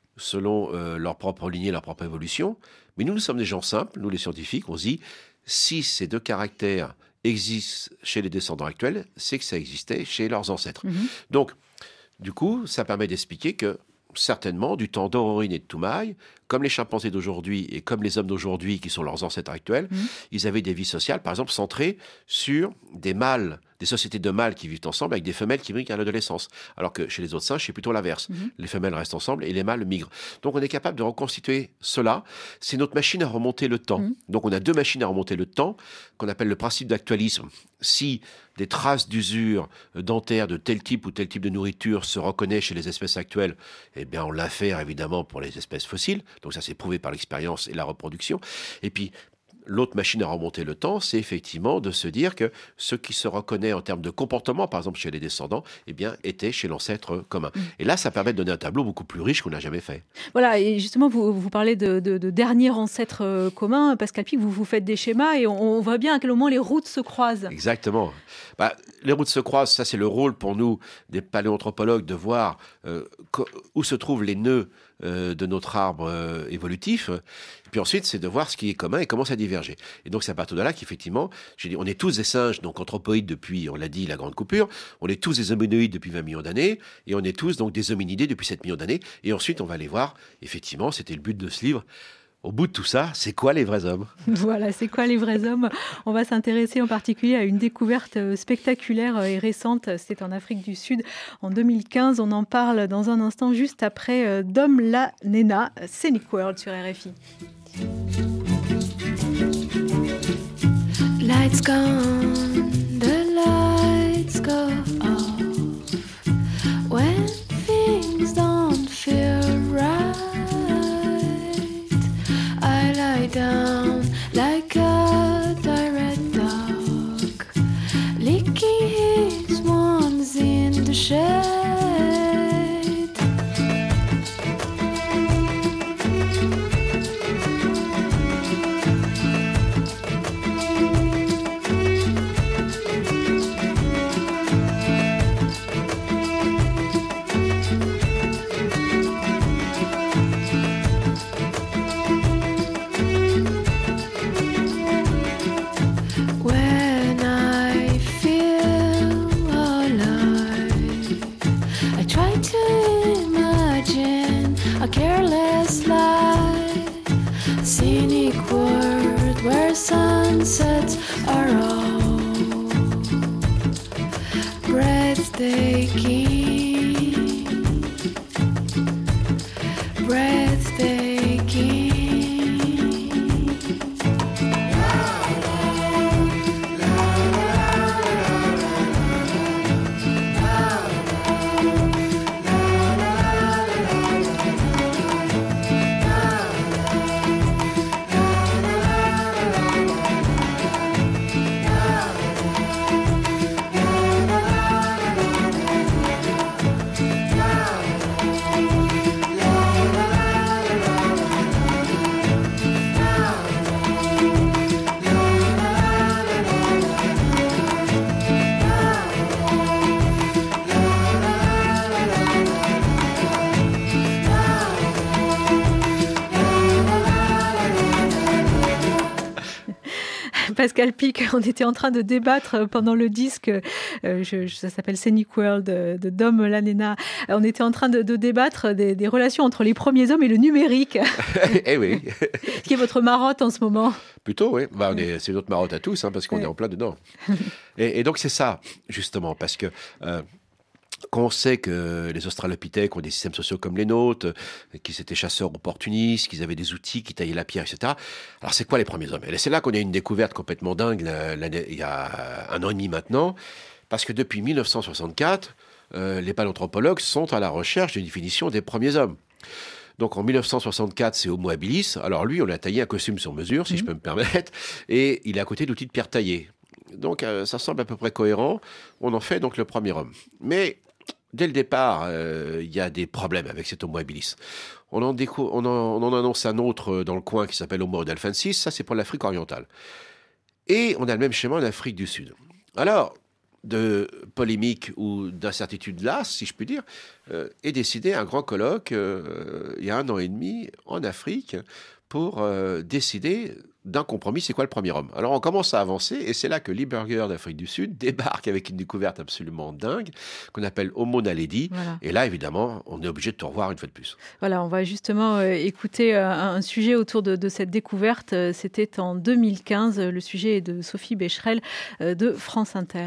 selon leur propre lignée, leur propre évolution. Mais nous sommes des gens simples, nous les scientifiques, on se dit, si ces 2 caractères existe chez les descendants actuels, c'est que ça existait chez leurs ancêtres. Donc, du coup, ça permet d'expliquer que, certainement, du temps d'Aurorine et de Toumaï, comme les chimpanzés d'aujourd'hui et comme les hommes d'aujourd'hui, qui sont leurs ancêtres actuels, ils avaient des vies sociales, par exemple, centrées sur des mâles, des sociétés de mâles qui vivent ensemble avec des femelles qui migrent à l'adolescence. Alors que chez les autres singes, c'est plutôt l'inverse. Les femelles restent ensemble et les mâles migrent. Donc, on est capable de reconstituer cela. C'est notre machine à remonter le temps. Donc, on a 2 machines à remonter le temps, qu'on appelle le principe d'actualisme. Si des traces d'usure dentaire de tel type ou tel type de nourriture se reconnaissent chez les espèces actuelles, eh bien, on l'infère évidemment pour les espèces fossiles. Donc ça, c'est prouvé par l'expérience et la reproduction. Et puis, l'autre machine à remonter le temps, c'est effectivement de se dire que ce qui se reconnaît en termes de comportement, par exemple chez les descendants, eh bien, était chez l'ancêtre commun. Et là, ça permet de donner un tableau beaucoup plus riche qu'on n'a jamais fait. Voilà, et justement, vous parlez de dernier ancêtre commun. Pascal Pic, vous faites des schémas et on voit bien à quel moment les routes se croisent. Exactement. Les routes se croisent, ça c'est le rôle pour nous des paléoanthropologues de voir où se trouvent les nœuds de notre arbre évolutif. Et puis ensuite, c'est de voir ce qui est commun et comment ça diverger. Et donc, c'est à partir de là qu'effectivement, j'ai dit, on est tous des singes, donc anthropoïdes depuis, on l'a dit, la grande coupure. On est tous des hominoïdes depuis 20 millions d'années. Et on est tous donc des hominidés depuis 7 millions d'années. Et ensuite, on va aller voir, effectivement, c'était le but de ce livre. Au bout de tout ça, c'est quoi les vrais hommes ? Voilà, c'est quoi les vrais hommes ? On va s'intéresser en particulier à une découverte spectaculaire et récente. C'est en Afrique du Sud en 2015. On en parle dans un instant, juste après Dom La Nena, Scenic World sur RFI. Lights gone, the lights go off when things don't feel right. I lie down like a direct dog, licking his wounds in the shade. A careless life, scenic world where sunsets are all breathtaking, breathtaking. Pascal Pic, on était en train de débattre pendant le disque, ça s'appelle Scenic World de Dom La Nena. On était en train de débattre des relations entre les premiers hommes et le numérique. Eh oui. Ce qui est votre marotte en ce moment. Plutôt, oui. C'est notre marotte à tous, parce qu'on est en plein dedans. Et donc, c'est ça, justement, parce que... Quand on sait que les Australopithèques ont des systèmes sociaux comme les nôtres, qu'ils étaient chasseurs opportunistes, qu'ils avaient des outils, qui taillaient la pierre, etc. Alors, c'est quoi les premiers hommes ? Et c'est là qu'on a une découverte complètement dingue, il y a 1 an et demi maintenant, parce que depuis 1964, les paléanthropologues sont à la recherche d'une définition des premiers hommes. Donc, en 1964, c'est Homo habilis. Alors, lui, on a taillé un costume sur mesure, si je peux me permettre, et il est à côté d'outils de pierre taillés. Donc, ça semble à peu près cohérent. On en fait donc le premier homme. Mais... dès le départ, il y a des problèmes avec cet Homo habilis. On en annonce un autre dans le coin qui s'appelle Homo rudolfensis. Ça, c'est pour l'Afrique orientale. Et on a le même schéma en Afrique du Sud. Alors, de polémique ou d'incertitude là, si je puis dire, est décidé un grand colloque il y a 1 an et demi en Afrique pour décider d'un compromis, c'est quoi le premier homme. Alors on commence à avancer et c'est là que Lee Burger d'Afrique du Sud débarque avec une découverte absolument dingue qu'on appelle Homo naledi. Voilà. Et là, évidemment, on est obligé de tout revoir une fois de plus. Voilà, on va justement écouter un sujet autour de cette découverte. C'était en 2015. Le sujet est de Sophie Becherel de France Inter.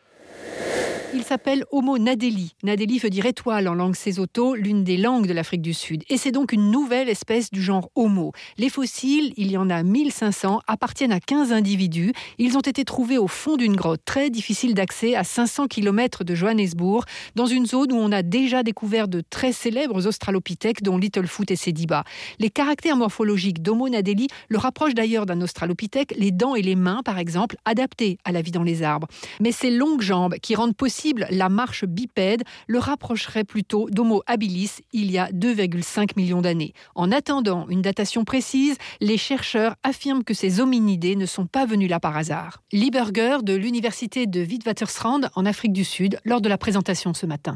Il s'appelle Homo nadeli. Nadeli veut dire étoile en langue sesotho, l'une des langues de l'Afrique du Sud. Et c'est donc une nouvelle espèce du genre Homo. Les fossiles, il y en a 1500, appartiennent à 15 individus. Ils ont été trouvés au fond d'une grotte très difficile d'accès à 500 km de Johannesburg, dans une zone où on a déjà découvert de très célèbres australopithèques, dont Littlefoot et Sediba. Les caractères morphologiques d'Homo nadeli le rapprochent d'ailleurs d'un australopithèque, les dents et les mains par exemple, adaptées à la vie dans les arbres. Mais ces longues jambes qui rendent possible possible, la marche bipède le rapprocherait plutôt d'Homo habilis il y a 2,5 millions d'années. En attendant une datation précise, les chercheurs affirment que ces hominidés ne sont pas venus là par hasard. Lee Burger de l'université de Witwatersrand en Afrique du Sud lors de la présentation ce matin.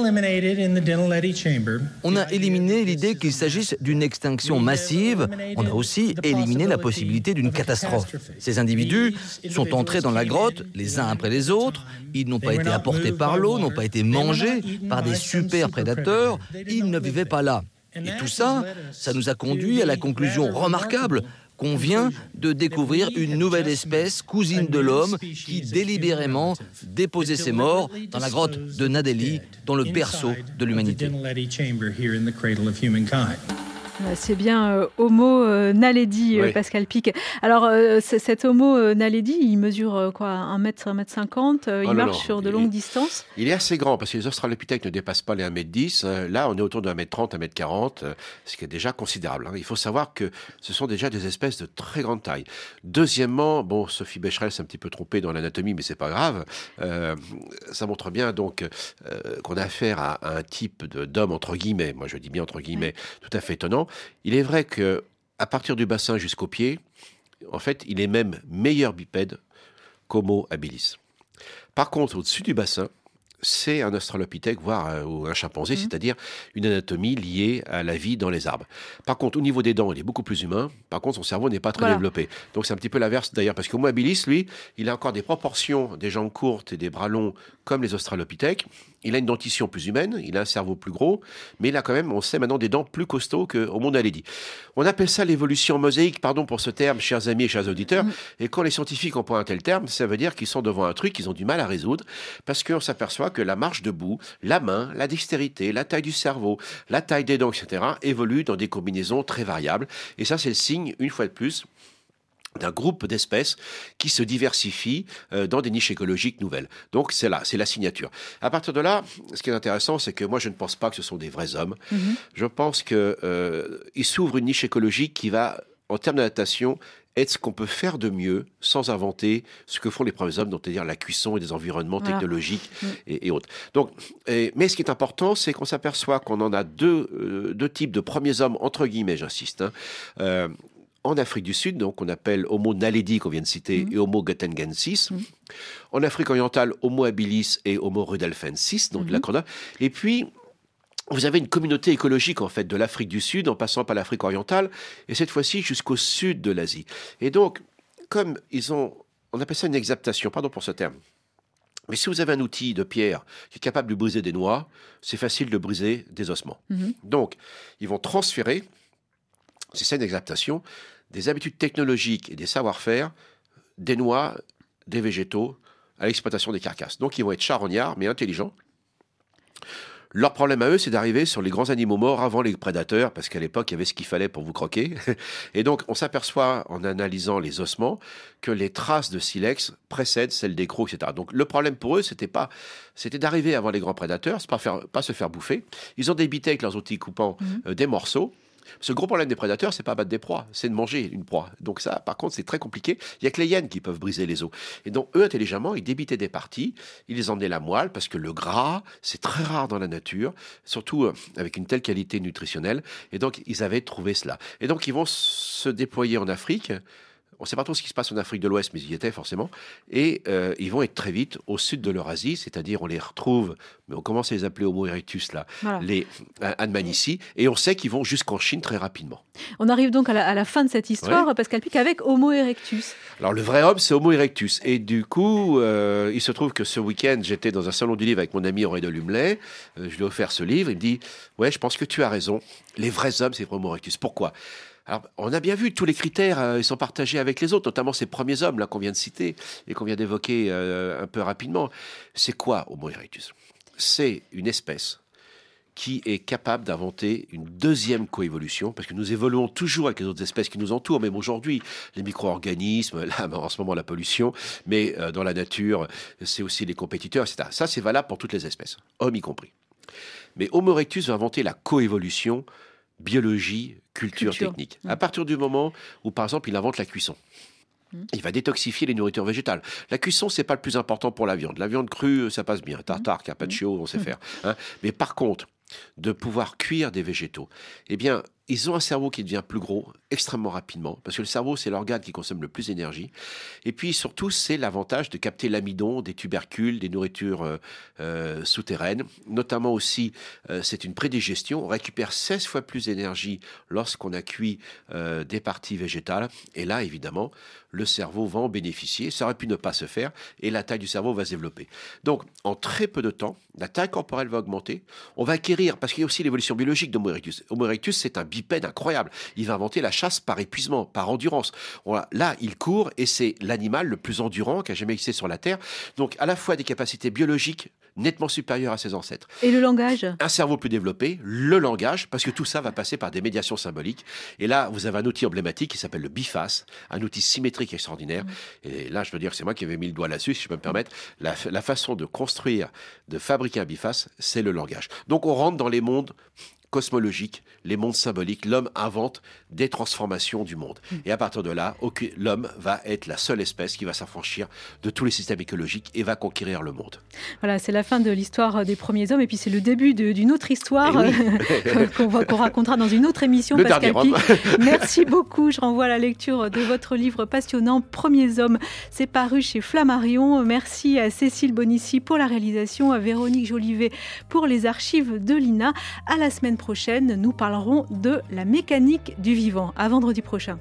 On a éliminé l'idée qu'il s'agisse d'une extinction massive. On a aussi éliminé la possibilité d'une catastrophe. Ces individus sont entrés dans la grotte les uns après les autres. Ils n'ont pas été apportés par l'eau, n'ont pas été mangés par des super prédateurs. Ils ne vivaient pas là. Et tout ça, ça nous a conduit à la conclusion remarquable qu'on vient de découvrir une nouvelle espèce, cousine de l'homme, qui délibérément déposait ses morts dans la grotte de Nadeli, dans le berceau de l'humanité. C'est bien Homo naledi, Oui. Pascal Pic. Alors, cet Homo naledi, il mesure quoi, 1m50, il marche sur de longues distances. Il est assez grand parce que les australopithèques ne dépassent pas les 1m10. Là, on est autour de 1m30, 1m40, ce qui est déjà considérable. Il faut savoir que ce sont déjà des espèces de très grande taille. Deuxièmement, bon, Sophie Becherel s'est un petit peu trompée dans l'anatomie, mais c'est pas grave. Ça montre bien donc qu'on a affaire à un type d'homme, entre guillemets, moi je dis bien entre guillemets, tout à fait étonnant. Il est vrai que à partir du bassin jusqu'aux pieds, en fait, il est même meilleur bipède qu'Homo habilis. Par contre, au-dessus du bassin, c'est un australopithèque, voire ou un chimpanzé, c'est-à-dire une anatomie liée à la vie dans les arbres. Par contre, au niveau des dents, il est beaucoup plus humain. Par contre, son cerveau n'est pas très développé. Donc c'est un petit peu l'inverse d'ailleurs, parce qu'Homo habilis, lui, il a encore des proportions, des jambes courtes et des bras longs comme les australopithèques. Il a une dentition plus humaine, il a un cerveau plus gros, mais il a quand même, on sait maintenant, des dents plus costauds qu'Homo naledi. On appelle ça l'évolution mosaïque, pardon pour ce terme, chers amis et chers auditeurs. Et quand les scientifiques emploient un tel terme, ça veut dire qu'ils sont devant un truc qu'ils ont du mal à résoudre, parce qu'on s'aperçoit que la marche debout, la main, la dextérité, la taille du cerveau, la taille des dents, etc., évoluent dans des combinaisons très variables. Et ça, c'est le signe, une fois de plus, d'un groupe d'espèces qui se diversifient dans des niches écologiques nouvelles. Donc c'est là, c'est la signature. À partir de là, ce qui est intéressant, c'est que moi je ne pense pas que ce sont des vrais hommes. Je pense qu'il s'ouvre une niche écologique qui va, en termes d'adaptation, être ce qu'on peut faire de mieux sans inventer ce que font les premiers hommes, c'est-à-dire la cuisson et des environnements technologiques et autres. Donc, mais ce qui est important, c'est qu'on s'aperçoit qu'on en a deux types de premiers hommes, entre guillemets, j'insiste, en Afrique du Sud, donc on appelle Homo naledi qu'on vient de citer et Homo gatengensis. En Afrique orientale, Homo habilis et Homo rudolfensis, donc de la Corona. Et puis vous avez une communauté écologique en fait de l'Afrique du Sud en passant par l'Afrique orientale et cette fois-ci jusqu'au sud de l'Asie. Et donc comme on appelle ça une exaptation, pardon pour ce terme. Mais si vous avez un outil de pierre qui est capable de briser des noix, c'est facile de briser des ossements. Donc ils vont transférer, c'est ça une exaptation, des habitudes technologiques et des savoir-faire des noix, des végétaux à l'exploitation des carcasses. Donc ils vont être charognards mais intelligents. Leur problème à eux, c'est d'arriver sur les grands animaux morts avant les prédateurs, parce qu'à l'époque, il y avait ce qu'il fallait pour vous croquer. Et donc, on s'aperçoit, en analysant les ossements, que les traces de silex précèdent celles des crocs, etc. Donc, le problème pour eux, c'était d'arriver avant les grands prédateurs, c'est pas se faire bouffer. Ils ont débité avec leurs outils coupants des morceaux. Ce gros problème des prédateurs, c'est pas battre des proies, c'est de manger une proie. Donc ça, par contre, c'est très compliqué. Il y a que les hyènes qui peuvent briser les os. Et donc, eux, intelligemment, ils débitaient des parties, ils les emmenaient la moelle, parce que le gras, c'est très rare dans la nature, surtout avec une telle qualité nutritionnelle. Et donc, ils avaient trouvé cela. Et donc, ils vont se déployer en Afrique. On ne sait pas trop ce qui se passe en Afrique de l'Ouest, mais ils y étaient forcément. Et ils vont être très vite au sud de l'Eurasie, c'est-à-dire on les retrouve, mais on commence à les appeler Homo erectus, là, les Admanici, et on sait qu'ils vont jusqu'en Chine très rapidement. On arrive donc à la fin de cette histoire, Pascal Pic, avec Homo erectus. Alors le vrai homme, c'est Homo erectus. Et du coup, il se trouve que ce week-end, j'étais dans un salon du livre avec mon ami Auré de Lumelay. Je lui ai offert ce livre. Il me dit « Ouais, je pense que tu as raison. Les vrais hommes, c'est Homo erectus. » Pourquoi ? Alors, on a bien vu tous les critères, ils sont partagés avec les autres, notamment ces premiers hommes là qu'on vient de citer et qu'on vient d'évoquer un peu rapidement. C'est quoi Homo erectus ? C'est une espèce qui est capable d'inventer une deuxième coévolution, parce que nous évoluons toujours avec les autres espèces qui nous entourent, même aujourd'hui, les micro-organismes, là, en ce moment la pollution, mais dans la nature, c'est aussi les compétiteurs, etc. Ça, c'est valable pour toutes les espèces, hommes y compris. Mais Homo erectus va inventer la coévolution biologie, culture technique. À partir du moment où, par exemple, il invente la cuisson. Il va détoxifier les nourritures végétales. La cuisson, c'est pas le plus important pour la viande. La viande crue, ça passe bien. Tartare, carpaccio, on sait faire. Hein. Mais par contre, de pouvoir cuire des végétaux, eh bien, ils ont un cerveau qui devient plus gros extrêmement rapidement, parce que le cerveau, c'est l'organe qui consomme le plus d'énergie. Et puis, surtout, c'est l'avantage de capter l'amidon des tubercules, des nourritures souterraines. Notamment aussi, c'est une prédigestion. On récupère 16 fois plus d'énergie lorsqu'on a cuit des parties végétales. Et là, évidemment, le cerveau va en bénéficier. Ça aurait pu ne pas se faire, et la taille du cerveau va se développer. Donc, en très peu de temps, la taille corporelle va augmenter. On va acquérir, parce qu'il y a aussi l'évolution biologique d'Homo erectus. Homo erectus, c'est un bipède incroyable. Il va inventer la chasse par épuisement, par endurance. Voilà. Là, il court et c'est l'animal le plus endurant qui a jamais existé sur la Terre. Donc, à la fois des capacités biologiques nettement supérieures à ses ancêtres. Et le langage ? Un cerveau plus développé, le langage, parce que tout ça va passer par des médiations symboliques. Et là, vous avez un outil emblématique qui s'appelle le biface, un outil symétrique extraordinaire. Et là, je veux dire que c'est moi qui avais mis le doigt là-dessus, si je peux me permettre. La façon de construire, de fabriquer un biface, c'est le langage. Donc, on rentre dans les mondes cosmologiques, les mondes symboliques. L'homme invente des transformations du monde. Et à partir de là, l'homme va être la seule espèce qui va s'affranchir de tous les systèmes écologiques et va conquérir le monde. Voilà, c'est la fin de l'histoire des premiers hommes et puis c'est le début d'une autre histoire qu'on racontera dans une autre émission. Le Pascal dernier Pic, merci beaucoup. Je renvoie à la lecture de votre livre passionnant, Premiers hommes. C'est paru chez Flammarion. Merci à Cécile Bonissi pour la réalisation, à Véronique Jolivet pour les archives de l'INA. À la semaine prochaine, nous parlerons de la mécanique du vivant. À vendredi prochain.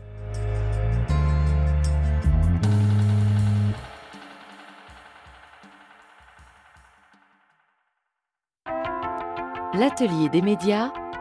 L'atelier des médias